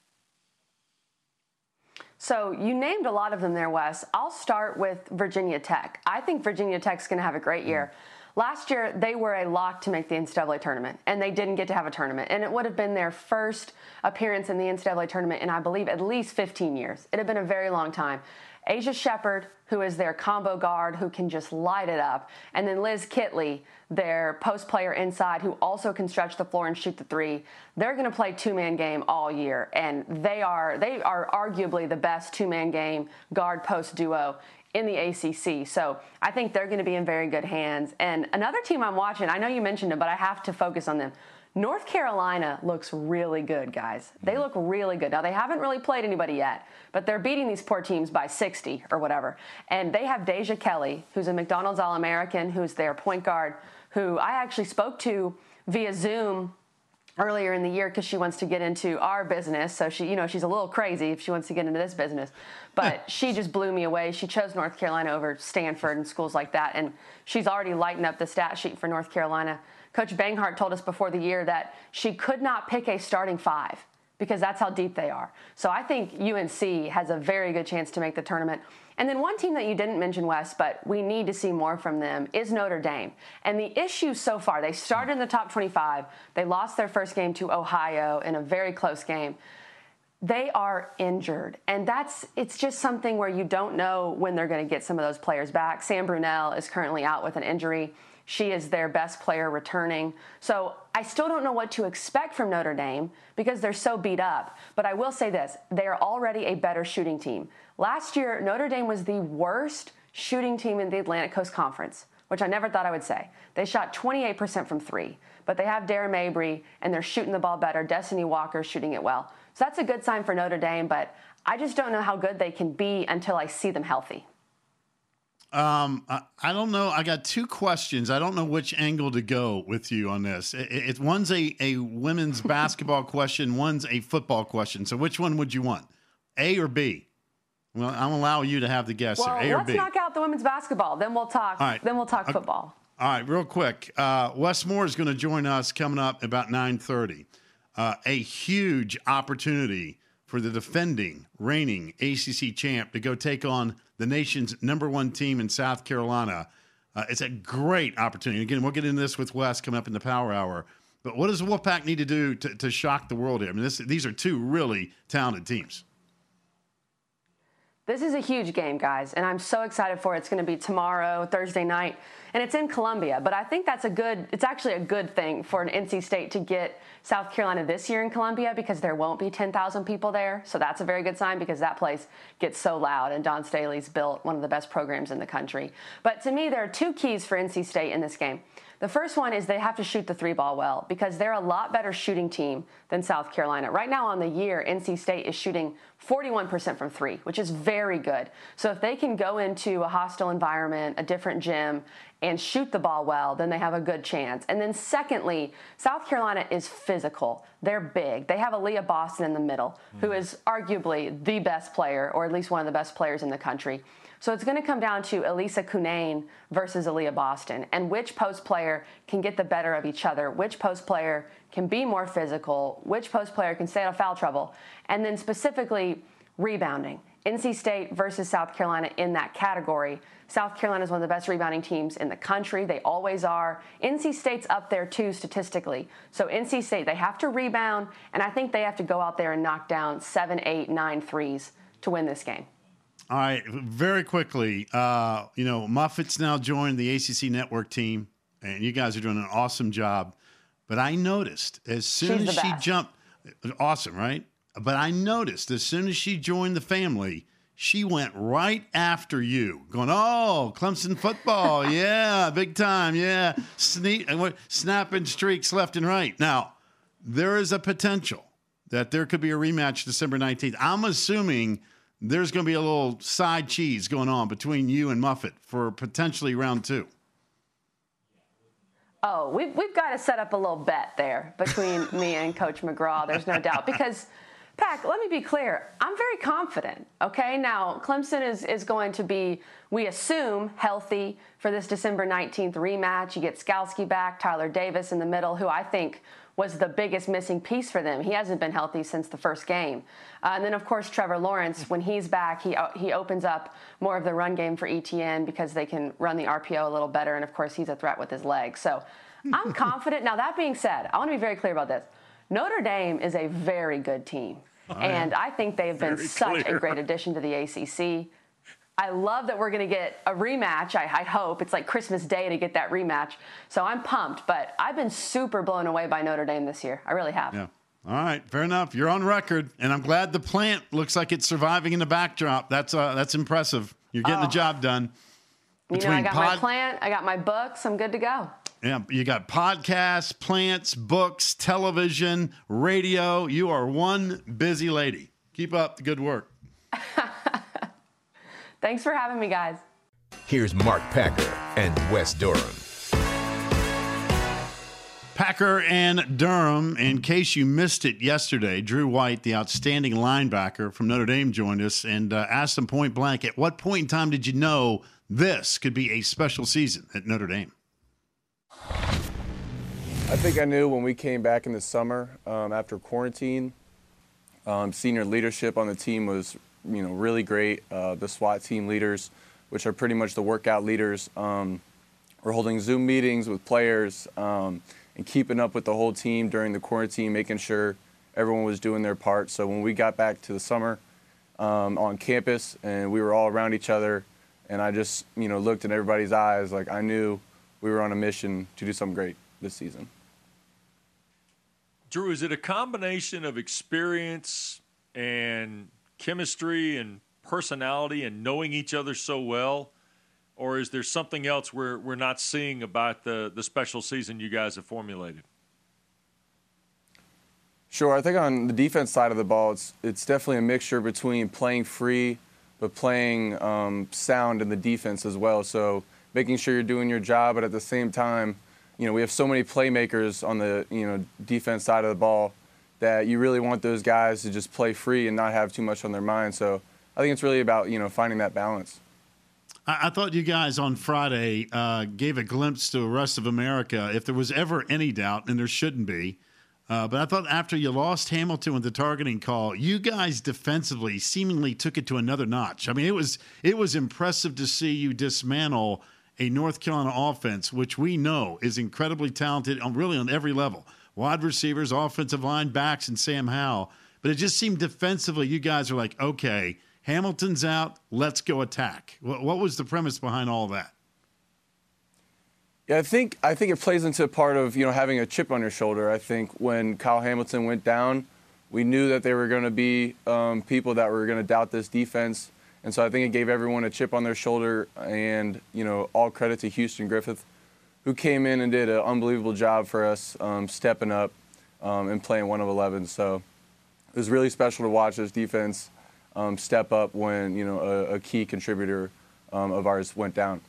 Speaker 5: So you named a lot of them there, Wes. I'll start with Virginia Tech. I think Virginia Tech's going to have a great year. Last year, they were a lock to make the NCAA tournament, and they didn't get to have a tournament. And it would have been their first appearance in the NCAA tournament in, I believe, at least 15 years. It had been a very long time. Asia Shepherd, who is their combo guard, who can just light it up. And then Liz Kitley, their post player inside, who also can stretch the floor and shoot the three. They're going to play two-man game all year. And they are arguably the best two-man game guard-post duo in the ACC. So I think they're going to be in very good hands. And another team I'm watching, I know you mentioned it, but I have to focus on them. North Carolina looks really good, guys. They look really good. Now, they haven't really played anybody yet, but they're beating these poor teams by 60 or whatever. And they have Deja Kelly, who's a McDonald's All-American, who's their point guard, who I actually spoke to via Zoom earlier in the year because she wants to get into our business. So she, she's a little crazy if she wants to get into this business. But she just blew me away. She chose North Carolina over Stanford and schools like that. And she's already lightened up the stat sheet for North Carolina. Coach Banghart told us before the year that she could not pick a starting 5 because that's how deep they are. So I think UNC has a very good chance to make the tournament. And then one team that you didn't mention, Wes, but we need to see more from them is Notre Dame. And the issue so far, they started in the top 25. They lost their first game to Ohio in a very close game. They are injured. And it's just something where you don't know when they're going to get some of those players back. Sam Brunell is currently out with an injury. She is their best player returning. So I still don't know what to expect from Notre Dame because they're so beat up. But I will say this, they are already a better shooting team. Last year, Notre Dame was the worst shooting team in the Atlantic Coast Conference, which I never thought I would say. They shot 28% from 3, but they have Dara Mabry, and they're shooting the ball better. Destiny Walker's shooting it well. So that's a good sign for Notre Dame, but I just don't know how good they can be until I see them healthy.
Speaker 2: I don't know. I got 2 questions. I don't know which angle to go with you on this. One's a women's basketball question. One's a football question. So which one would you want? A or B? Well, I'll allow you to have the guess here. A or B?
Speaker 5: Let's knock out the women's basketball. Then we'll talk.
Speaker 2: Right.
Speaker 5: Then we'll talk football.
Speaker 2: All right, real quick. Wes Moore is going to join us coming up about 9:30. A huge opportunity for the defending, reigning ACC champ to go take on the nation's #1 team in South Carolina. It's a great opportunity. Again, we'll get into this with Wes coming up in the Power Hour. But what does the Wolfpack need to do to shock the world here? I mean, these are two really talented teams.
Speaker 5: This is a huge game, guys, and I'm so excited for it. It's going to be tomorrow, Thursday night, and it's in Columbia. But I think it's actually a good thing for an NC State to get South Carolina this year in Columbia, because there won't be 10,000 people there. So that's a very good sign, because that place gets so loud, and Don Staley's built one of the best programs in the country. But to me, there are two keys for NC State in this game. The first one is they have to shoot the three ball well, because they're a lot better shooting team than South Carolina. Right now on the year, NC State is shooting 41% from three, which is very good. So if they can go into a hostile environment, a different gym, and shoot the ball well, then they have a good chance. And then secondly, South Carolina is physical. They're big. They have Aaliyah Boston in the middle, who is arguably the best player, or at least one of the best players in the country. So it's going to come down to Elisa Cunane versus Aaliyah Boston, and which post player can get the better of each other, which post player can be more physical, which post player can stay out of foul trouble, and then specifically rebounding. NC State versus South Carolina in that category. South Carolina is one of the best rebounding teams in the country. They always are. NC State's up there too statistically. So NC State, they have to rebound, and I think they have to go out there and knock down 7, 8, 9 threes to win this game.
Speaker 2: All right, very quickly, Muffet's now joined the ACC network team, and you guys are doing an awesome job. But I noticed as soon as she jumped, awesome, right? But I noticed as soon as she joined the family, she went right after you, going, oh, Clemson football, yeah, big time, yeah, snapping streaks left and right. Now, there is a potential that there could be a rematch December 19th. I'm assuming there's going to be a little side cheese going on between you and Muffet for potentially round 2.
Speaker 5: Oh, we've got to set up a little bet there between me and Coach McGraw. There's no doubt. Because, Pac, let me be clear. I'm very confident, okay? Now, Clemson is going to be, we assume, healthy for this December 19th rematch. You get Skalski back, Tyler Davis in the middle, who I think was the biggest missing piece for them. He hasn't been healthy since the first game. And then, of course, Trevor Lawrence, when he's back, he opens up more of the run game for ETN, because they can run the RPO a little better. And, of course, he's a threat with his legs. So I'm confident. Now, that being said, I want to be very clear about this. Notre Dame is a very good team. And I think they have been such a great addition to the ACC. I love that we're going to get a rematch. I hope it's like Christmas Day to get that rematch. So I'm pumped, but I've been super blown away by Notre Dame this year. I really have.
Speaker 2: Yeah. All right. Fair enough. You're on record, and I'm glad the plant looks like it's surviving in the backdrop. That's impressive. You're getting the job done.
Speaker 5: I got my plant. I got my books. I'm good to go.
Speaker 2: Yeah. You got podcasts, plants, books, television, radio. You are one busy lady. Keep up the good work.
Speaker 5: Thanks for having me, guys.
Speaker 1: Here's Mark Packer and Wes Durham.
Speaker 2: Packer and Durham. In case you missed it yesterday, Drew White, the outstanding linebacker from Notre Dame, joined us and asked him point blank, at what point in time did you know this could be a special season at Notre Dame?
Speaker 6: I think I knew when we came back in the summer after quarantine. Senior leadership on the team was really great. The SWAT team leaders, which are pretty much the workout leaders, were holding Zoom meetings with players and keeping up with the whole team during the quarantine, making sure everyone was doing their part. So when we got back to the summer on campus and we were all around each other, and I just looked in everybody's eyes, like I knew we were on a mission to do something great this season.
Speaker 3: Drew, is it a combination of experience and chemistry and personality and knowing each other so well, or is there something else we're not seeing about the special season you guys have formulated?
Speaker 6: Sure. I think on the defense side of the ball, it's definitely a mixture between playing free but playing sound in the defense as well. So making sure you're doing your job, but at the same time, we have so many playmakers on the defense side of the ball that you really want those guys to just play free and not have too much on their mind. So I think it's really about, finding that balance.
Speaker 2: I thought you guys on Friday gave a glimpse to the rest of America, if there was ever any doubt, and there shouldn't be. But I thought after you lost Hamilton with the targeting call, you guys defensively seemingly took it to another notch. I mean, it was impressive to see you dismantle a North Carolina offense, which we know is incredibly talented really on every level. wide receivers, offensive line, backs, and Sam Howell. But it just seemed defensively, you guys are like, okay, Hamilton's out, let's go attack. What was the premise behind all that?
Speaker 6: Yeah, I think it plays into part of, having a chip on your shoulder. I think when Kyle Hamilton went down, we knew that there were going to be people that were going to doubt this defense. And so I think it gave everyone a chip on their shoulder. And, all credit to Houston Griffith, who came in and did an unbelievable job for us, stepping up and playing 1 of 11. So it was really special to watch this defense step up when, a key contributor of ours went down.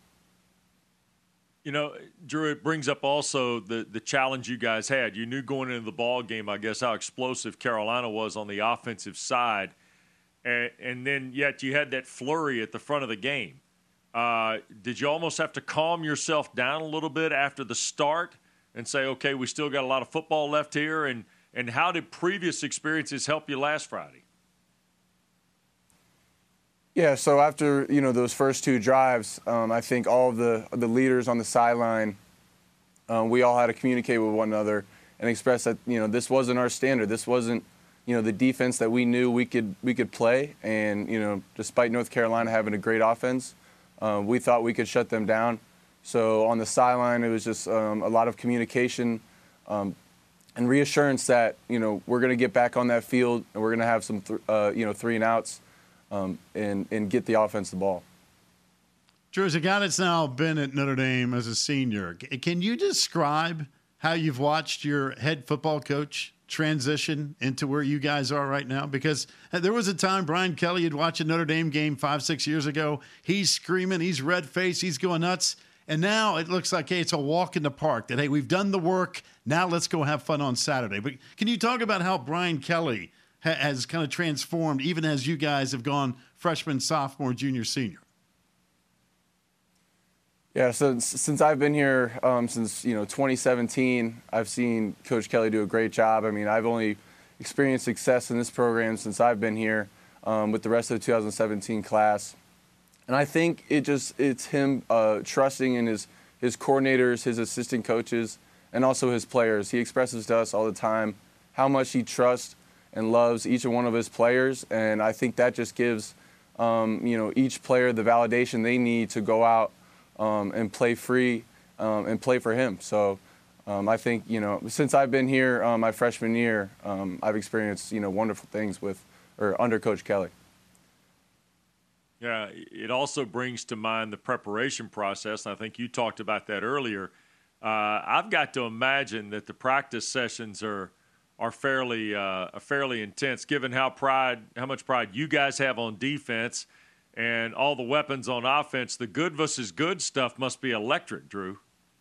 Speaker 3: Drew, it brings up also the challenge you guys had. You knew going into the ball game, I guess, how explosive Carolina was on the offensive side. And then yet you had that flurry at the front of the game. Did you almost have to calm yourself down a little bit after the start and say, okay, we still got a lot of football left here? And how did previous experiences help you last Friday?
Speaker 6: Yeah, so after, those first 2 drives, I think all of the leaders on the sideline, we all had to communicate with one another and express that, this wasn't our standard. This wasn't, the defense that we knew we could play. And, despite North Carolina having a great offense, we thought we could shut them down. So on the sideline, it was just a lot of communication and reassurance that, we're going to get back on that field and we're going to have some, 3 and outs. And get the offense the ball.
Speaker 2: Drew, as a guy that's now been at Notre Dame as a senior, can you describe how you've watched your head football coach transition into where you guys are right now? Because there was a time Brian Kelly had watched a Notre Dame game 5-6 years ago. He's screaming, he's red-faced, he's going nuts. And now it looks like, hey, it's a walk in the park that, hey, we've done the work. Now let's go have fun on Saturday. But can you talk about how Brian Kelly has kind of transformed even as you guys have gone freshman, sophomore, junior, senior?
Speaker 6: Yeah, so since I've been here, since 2017, I've seen Coach Kelly do a great job. I mean, I've only experienced success in this program since I've been here with the rest of the 2017 class. And I think it's him trusting in his coordinators, his assistant coaches, and also his players. He expresses to us all the time how much he trusts and loves each and one of his players, and I think that just gives each player the validation they need to go out and play free and play for him. So I think since I've been here my freshman year, I've experienced wonderful things under Coach Kelly.
Speaker 3: Yeah, it also brings to mind the preparation process, and I think you talked about that earlier. I've got to imagine that the practice sessions are fairly intense, given how much pride you guys have on defense and all the weapons on offense. The good versus good stuff must be electric, Drew.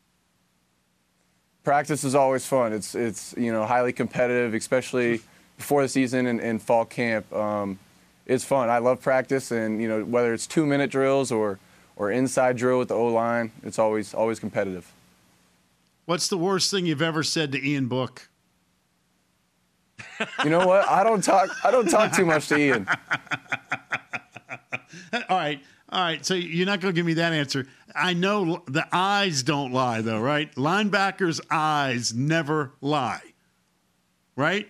Speaker 6: Practice is always fun. It's highly competitive, especially before the season and fall camp. It's fun. I love practice, and whether it's 2-minute drills or inside drill with the O-line, it's always competitive.
Speaker 2: What's the worst thing you've ever said to Ian Book?
Speaker 6: You know what? I don't talk too much to Ian.
Speaker 2: All right. So you're not going to give me that answer. I know the eyes don't lie, though, right? Linebackers' eyes never lie, right?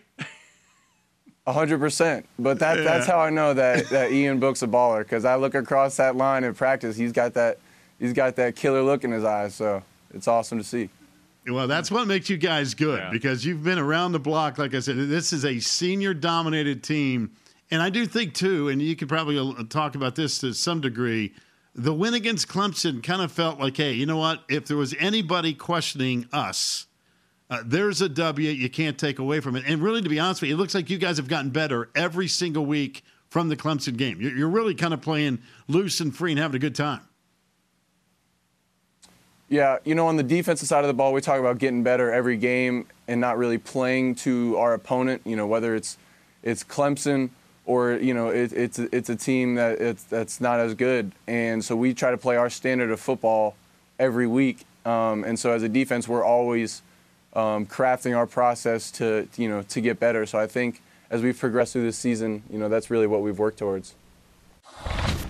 Speaker 6: 100%. But that's how I know that Ian Book's a baller, because I look across that line in practice. He's got that killer look in his eyes. So it's awesome to see.
Speaker 2: Well, that's what makes you guys good, because you've been around the block. Like I said, this is a senior-dominated team. And I do think, too, and you could probably talk about this to some degree, the win against Clemson kind of felt like, hey, you know what? If there was anybody questioning us, there's a W you can't take away from it. And really, to be honest with you, it looks like you guys have gotten better every single week from the Clemson game. You're really kind of playing loose and free and having a good time.
Speaker 6: Yeah, on the defensive side of the ball, we talk about getting better every game and not really playing to our opponent. Whether it's Clemson or it's a team that's not as good, and so we try to play our standard of football every week. And so as a defense, we're always crafting our process to get better. So I think as we progress through this season, that's really what we've worked towards.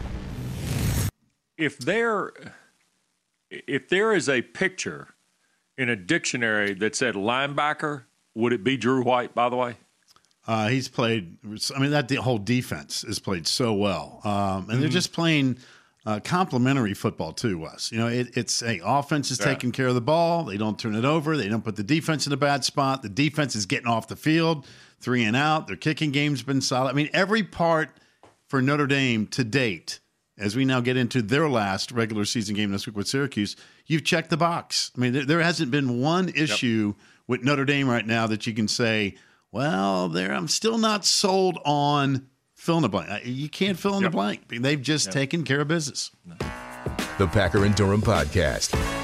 Speaker 3: If there is a picture in a dictionary that said linebacker, would it be Drew White, by the way?
Speaker 2: He's played. I mean, the whole defense is played so well, and they're just playing complementary football too, Wes. You know, it's offense is taking care of the ball. They don't turn it over. They don't put the defense in a bad spot. The defense is getting off the field, 3 and out. Their kicking game's been solid. I mean, every part for Notre Dame to date, as we now get into their last regular season game this week with Syracuse, you've checked the box. I mean, there hasn't been one issue with Notre Dame right now that you can say, well, I'm still not sold on fill in the blank. You can't fill in the blank. They've just taken care of business.
Speaker 1: The Packer and Durham Podcast.